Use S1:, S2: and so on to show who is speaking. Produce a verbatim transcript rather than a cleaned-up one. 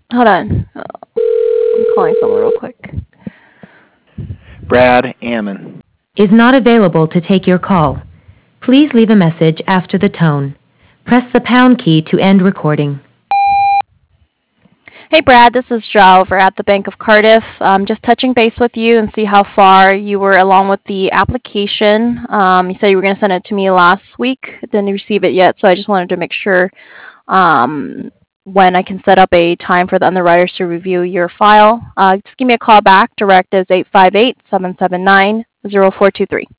S1: Hold on. Uh, I'm calling someone real quick.
S2: Brad Ammon
S3: is not available to take your call. Please leave a message after the tone. Press the pound key to end recording.
S1: Hey, Brad, this is Jo over at the Bank of Cardiff. Um, just touching base with you and see how far you were along with the application. Um, you said you were going to send it to me last week. Didn't receive it yet, so I just wanted to make sure um, when I can set up a time for the underwriters to review your file. Uh, just give me a call back. Direct is eight five eight, seven seven nine, zero four two three.